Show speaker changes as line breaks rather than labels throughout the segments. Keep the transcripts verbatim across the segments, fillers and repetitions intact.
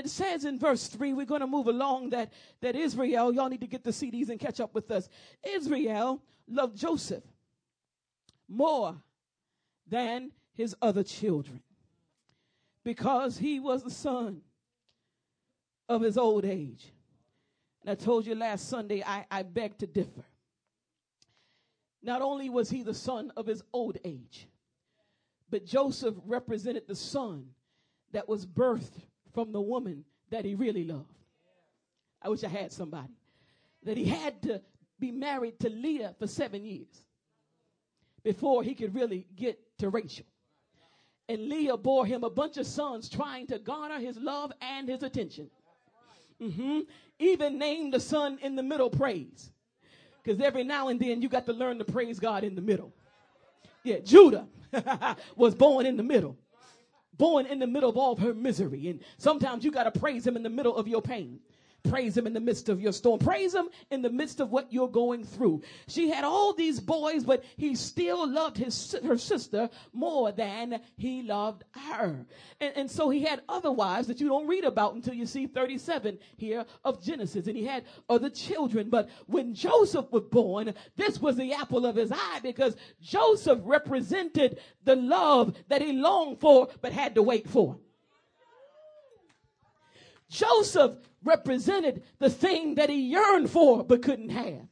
it says in verse three, we're going to move along, that, that Israel, y'all need to get the C Ds and catch up with us. Israel loved Joseph more than his other children because he was the son of his old age. And I told you last Sunday, I, I beg to differ. Not only was he the son of his old age, but Joseph represented the son that was birthed from the woman that he really loved. I wish I had somebody. That he had to be married to Leah for seven years before he could really get to Rachel. And Leah bore him a bunch of sons trying to garner his love and his attention. Mm-hmm. Even named the son in the middle praise. Because every now and then you got to learn to praise God in the middle. Yeah, Judah was born in the middle. Born in the middle of all of her misery. And sometimes you got to praise him in the middle of your pain. Praise him in the midst of your storm. Praise him in the midst of what you're going through. She had all these boys, but he still loved his her sister more than he loved her. And, and so he had other wives that you don't read about until you see thirty-seven here of Genesis. And he had other children. But when Joseph was born, this was the apple of his eye, because Joseph represented the love that he longed for but had to wait for. Joseph represented the thing that he yearned for but couldn't have.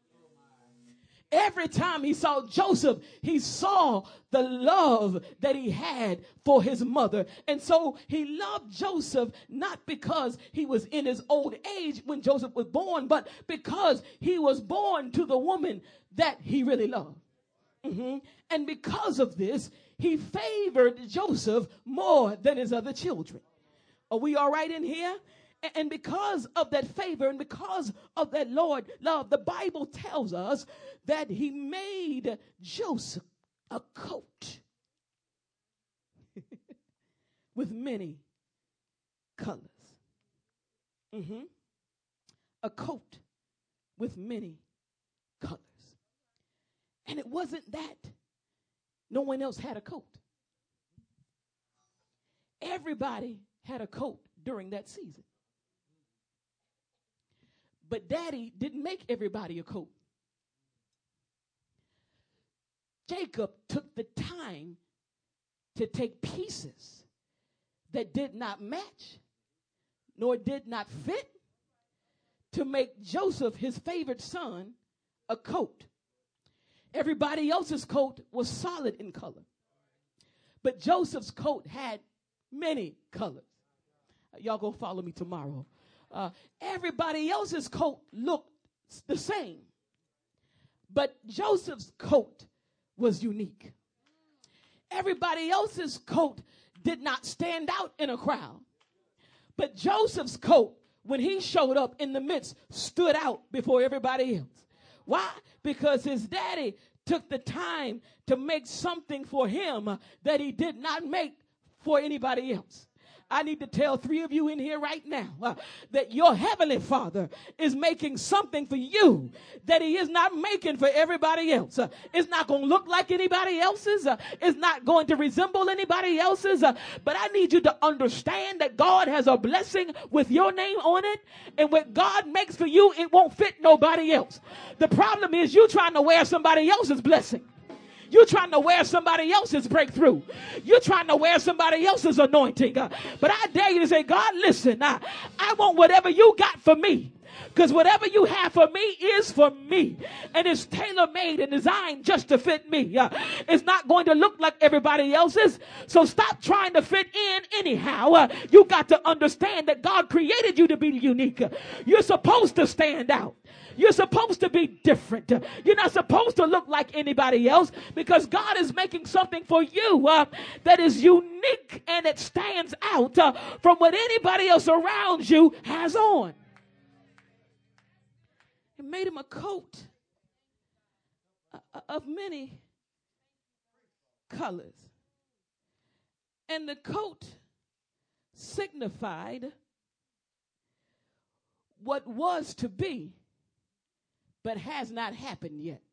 Every time he saw Joseph, he saw the love that he had for his mother. And so he loved Joseph not because he was in his old age when Joseph was born, but because he was born to the woman that he really loved. Mm-hmm. And because of this, he favored Joseph more than his other children. Are we all right in here? And because of that favor and because of that Lord love, the Bible tells us that he made Joseph a coat with many colors. Mm-hmm. A coat with many colors. And it wasn't that no one else had a coat. Everybody had a coat during that season. But Daddy didn't make everybody a coat. Jacob took the time to take pieces that did not match, nor did not fit, to make Joseph, his favorite son, a coat. Everybody else's coat was solid in color. But Joseph's coat had many colors. Y'all go follow me tomorrow. Uh, everybody else's coat looked the same. But Joseph's coat was unique. Everybody else's coat did not stand out in a crowd. But Joseph's coat, when he showed up in the midst, stood out before everybody else. Why? Because his daddy took the time to make something for him that he did not make for anybody else. I need to tell three of you in here right now uh, that your heavenly Father is making something for you that he is not making for everybody else. Uh, it's not going to look like anybody else's. Uh, it's not going to resemble anybody else's. Uh, but I need you to understand that God has a blessing with your name on it. And what God makes for you, it won't fit nobody else. The problem is you trying to wear somebody else's blessing. You're trying to wear somebody else's breakthrough. You're trying to wear somebody else's anointing. Uh, but I dare you to say, God, listen, I, I want whatever you got for me. Because whatever you have for me is for me. And it's tailor-made and designed just to fit me. Uh, it's not going to look like everybody else's. So stop trying to fit in anyhow. Uh, you got to understand that God created you to be unique. Uh, you're supposed to stand out. You're supposed to be different. You're not supposed to look like anybody else, because God is making something for you uh, that is unique and it stands out uh, from what anybody else around you has on. It made him a coat uh, of many colors. And the coat signified what was to be, but has not happened yet.